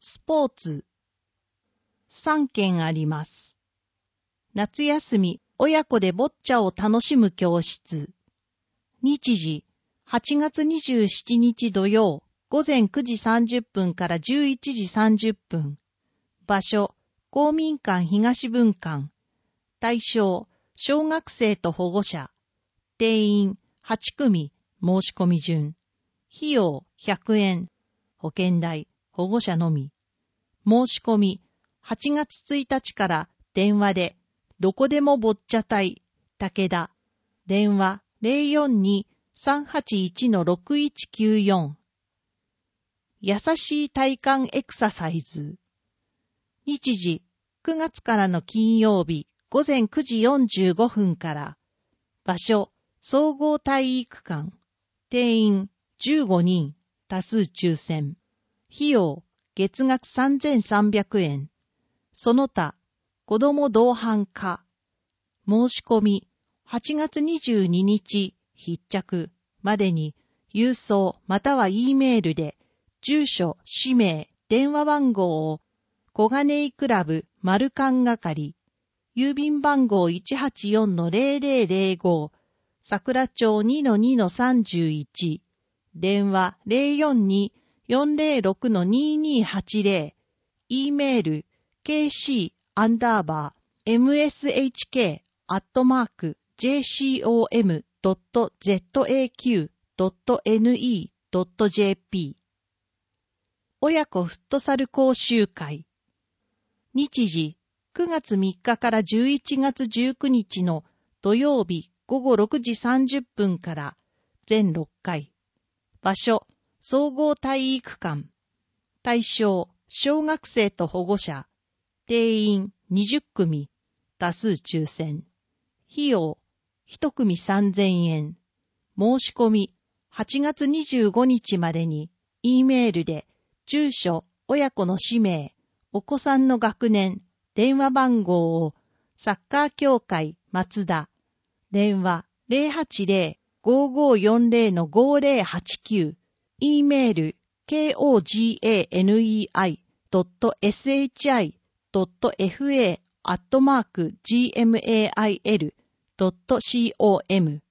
スポーツ。3件あります。夏休み、親子でボッチャを楽しむ教室。日時、8月27日土曜、午前9時30分から11時30分。場所、公民館東分館。対象、小学生と保護者。定員、8組、申し込み順。費用、100円。保険代、保護者のみ。申し込み、8月1日から電話で、どこでもボッチャ隊、武田。電話 042-381-6194。優しい体幹エクササイズ。日時、9月からの金曜日、午前9時45分から。場所、総合体育館。定員、15人、多数抽選。費用、月額3300円。その他、子ども同伴化。申し込み、8月22日、必着までに、郵送または E メールで、住所、氏名、電話番号を、小金井クラブ、丸館係、郵便番号 184-0005、桜町 2-2-31、電話 042-406-2280、E メール、kc_jcom.jaq.ne.jp。親子フットサル講習会。日時、9月3日から11月19日の土曜日午後6時30分から全6回。場所、総合体育館。対象、小学生と保護者。定員20組。多数抽選。費用、1組3000円。申し込み、8月25日までに、E メールで、住所、親子の氏名、お子さんの学年、電話番号を、サッカー協会松田。電話080-5540-5089。E メール、koganei.shi.fa@gmail.com